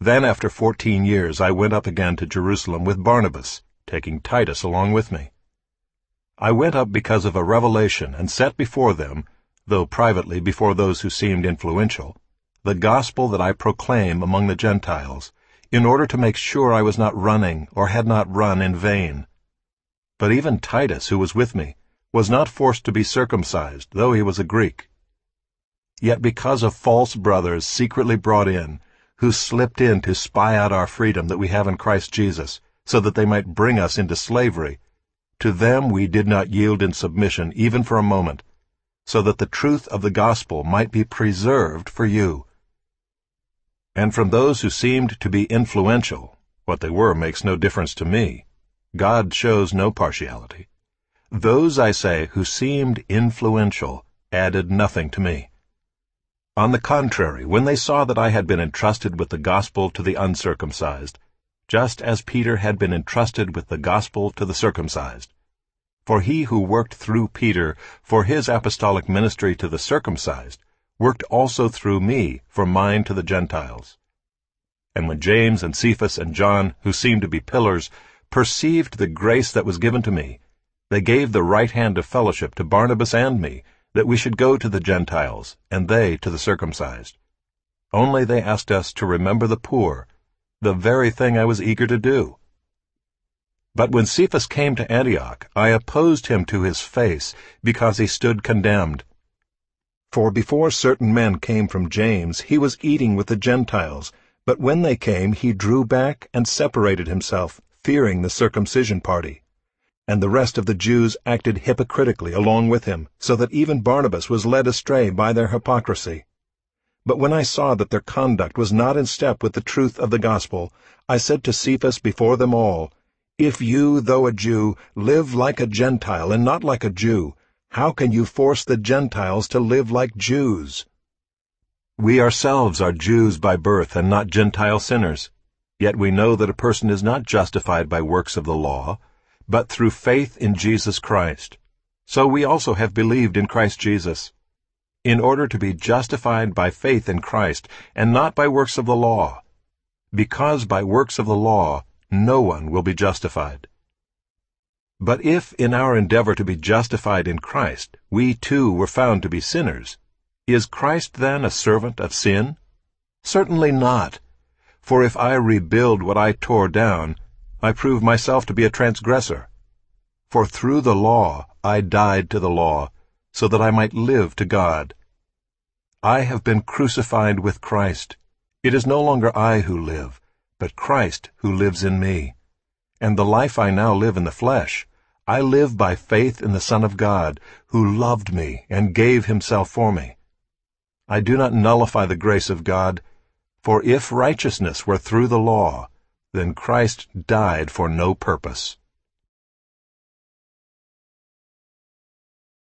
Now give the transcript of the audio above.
Then after 14 years I went up again to Jerusalem with Barnabas, taking Titus along with me. I went up because of a revelation and set before them, though privately before those who seemed influential, the gospel that I proclaim among the Gentiles, in order to make sure I was not running or had not run in vain. But even Titus, who was with me, was not forced to be circumcised, though he was a Greek. Yet because of false brothers secretly brought in, who slipped in to spy out our freedom that we have in Christ Jesus, so that they might bring us into slavery, to them we did not yield in submission even for a moment, so that the truth of the gospel might be preserved for you. And from those who seemed to be influential, what they were makes no difference to me. God shows no partiality. Those, I say, who seemed influential added nothing to me. On the contrary, when they saw that I had been entrusted with the gospel to the uncircumcised, just as Peter had been entrusted with the gospel to the circumcised. For he who worked through Peter for his apostolic ministry to the circumcised worked also through me for mine to the Gentiles. And when James and Cephas and John, who seemed to be pillars, perceived the grace that was given to me, they gave the right hand of fellowship to Barnabas and me, that we should go to the Gentiles, and they to the circumcised. Only they asked us to remember the poor, the very thing I was eager to do. But when Cephas came to Antioch, I opposed him to his face, because he stood condemned. For before certain men came from James, he was eating with the Gentiles, but when they came, he drew back and separated himself, fearing the circumcision party. And the rest of the Jews acted hypocritically along with him, so that even Barnabas was led astray by their hypocrisy. But when I saw that their conduct was not in step with the truth of the gospel, I said to Cephas before them all, If you, though a Jew, live like a Gentile and not like a Jew, how can you force the Gentiles to live like Jews? We ourselves are Jews by birth and not Gentile sinners. Yet we know that a person is not justified by works of the law, but through faith in Jesus Christ. So we also have believed in Christ Jesus, in order to be justified by faith in Christ, and not by works of the law, because by works of the law no one will be justified. But if in our endeavor to be justified in Christ we too were found to be sinners, is Christ then a servant of sin? Certainly not. For if I rebuild what I tore down, I prove myself to be a transgressor. For through the law I died to the law, so that I might live to God. I have been crucified with Christ. It is no longer I who live, but Christ who lives in me. And the life I now live in the flesh, I live by faith in the Son of God, who loved me and gave himself for me. I do not nullify the grace of God, for if righteousness were through the law, then Christ died for no purpose.